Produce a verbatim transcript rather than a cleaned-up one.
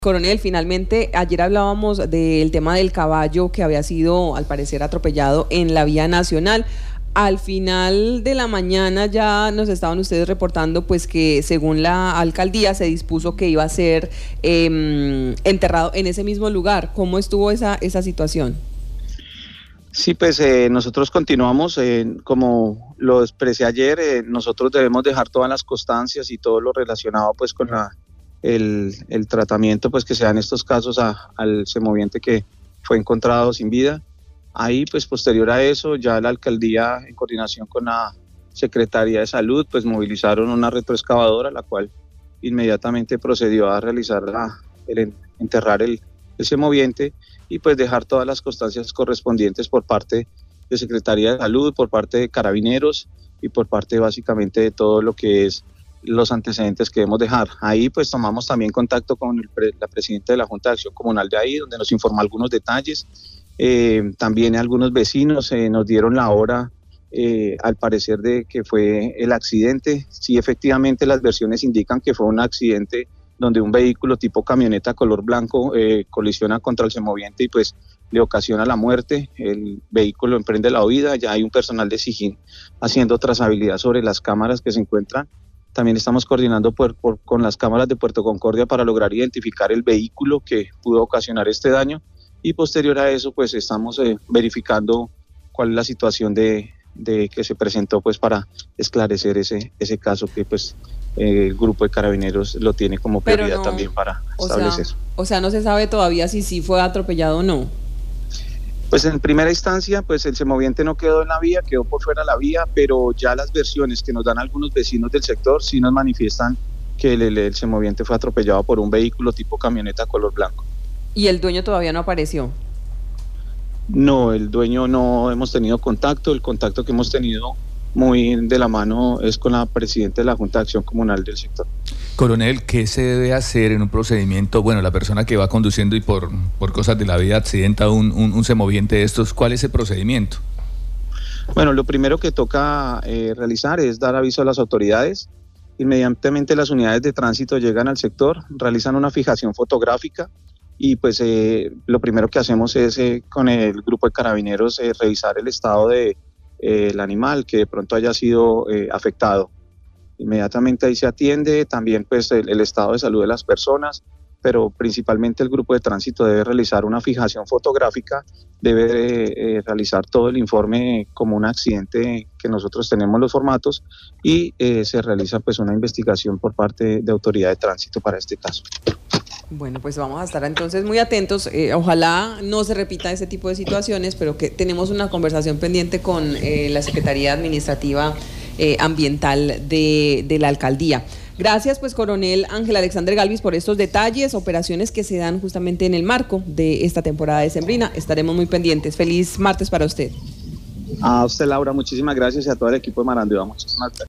Coronel, finalmente, ayer hablábamos del tema del caballo que había sido, al parecer, atropellado en la vía nacional. Al final de la mañana ya nos estaban ustedes reportando pues que según la alcaldía se dispuso que iba a ser eh, enterrado en ese mismo lugar. ¿Cómo estuvo esa, esa situación? Sí, pues eh, nosotros continuamos, eh, como lo expresé ayer, eh, nosotros debemos dejar todas las constancias y todo lo relacionado pues con la, el, el tratamiento pues que se da en estos casos a, al semoviente que fue encontrado sin vida. Ahí pues posterior a eso ya la alcaldía en coordinación con la Secretaría de Salud pues movilizaron una retroexcavadora la cual inmediatamente procedió a realizar la, el enterrar el, el semoviente y pues dejar todas las constancias correspondientes por parte de Secretaría de Salud, por parte de Carabineros y por parte básicamente de todo lo que es los antecedentes que debemos dejar. Ahí pues tomamos también contacto con el pre, la presidenta de la Junta de Acción Comunal de ahí, donde nos informó algunos detalles. Eh, también algunos vecinos eh, nos dieron la hora, eh, al parecer, de que fue el accidente. Sí, efectivamente las versiones indican que fue un accidente donde un vehículo tipo camioneta color blanco eh, colisiona contra el semoviente y pues le ocasiona la muerte. El vehículo emprende la huida, ya hay un personal de SIJIN haciendo trazabilidad sobre las cámaras que se encuentran. También estamos coordinando por, por, con las cámaras de Puerto Concordia para lograr identificar el vehículo que pudo ocasionar este daño. Y posterior a eso pues estamos eh, verificando cuál es la situación de, de que se presentó pues para esclarecer ese, ese caso que pues eh, el grupo de Carabineros lo tiene como prioridad no, también para o establecer. Sea, o sea, no se sabe todavía si sí fue atropellado o no. Pues en primera instancia pues el semoviente no quedó en la vía, quedó por fuera de la vía, pero ya las versiones que nos dan algunos vecinos del sector sí nos manifiestan que el, el, el semoviente fue atropellado por un vehículo tipo camioneta color blanco. ¿Y el dueño todavía no apareció? No, el dueño no hemos tenido contacto. El contacto que hemos tenido muy de la mano es con la presidenta de la Junta de Acción Comunal del sector. Coronel, ¿qué se debe hacer en un procedimiento? Bueno, la persona que va conduciendo y por, por cosas de la vida accidenta un, un, un semoviente de estos, ¿cuál es el procedimiento? Bueno, lo primero que toca eh, realizar es dar aviso a las autoridades. Inmediatamente las unidades de tránsito llegan al sector, realizan una fijación fotográfica. Y pues eh, lo primero que hacemos es eh, con el grupo de Carabineros eh, revisar el estado del de, eh, animal que de pronto haya sido eh, afectado. Inmediatamente ahí se atiende también pues el, el estado de salud de las personas, pero principalmente el grupo de tránsito debe realizar una fijación fotográfica, debe eh, realizar todo el informe como un accidente que nosotros tenemos los formatos y eh, se realiza pues una investigación por parte de autoridad de tránsito para este caso. Bueno, pues vamos a estar entonces muy atentos, eh, ojalá no se repita ese tipo de situaciones, pero que tenemos una conversación pendiente con eh, la Secretaría Administrativa eh, Ambiental de, de la Alcaldía. Gracias, pues, Coronel Ángel Alexander Galvis, por estos detalles, operaciones que se dan justamente en el marco de esta temporada decembrina. Estaremos muy pendientes. Feliz martes para usted. A usted, Laura, muchísimas gracias y a todo el equipo de Marandeo. Muchísimas gracias.